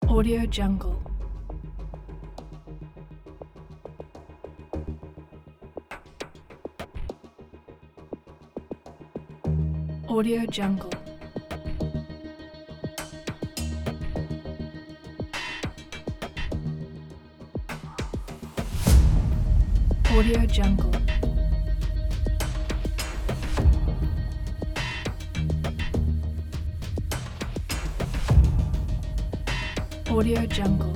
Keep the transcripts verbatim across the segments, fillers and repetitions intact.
Audio Jungle. Audio Jungle. Audio Jungle. Audio Jungle.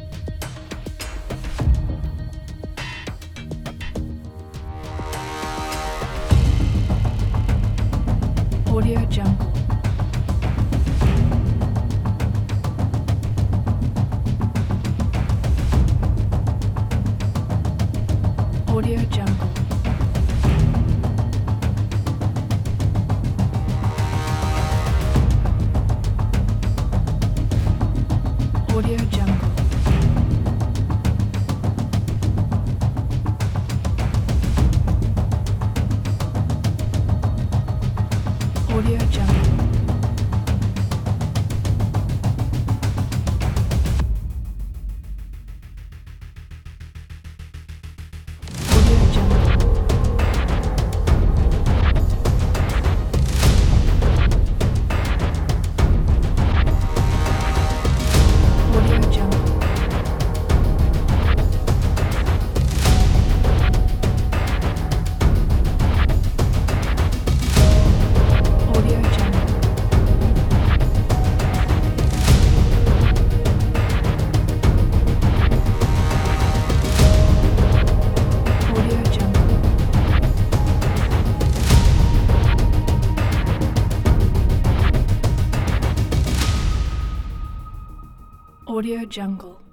Audio Jungle. Audio Jungle. Audio Jungle. Audio Jungle. Audio Jungle. Audio Jungle. Audio Jungle. Audio Jungle. Audio Jungle.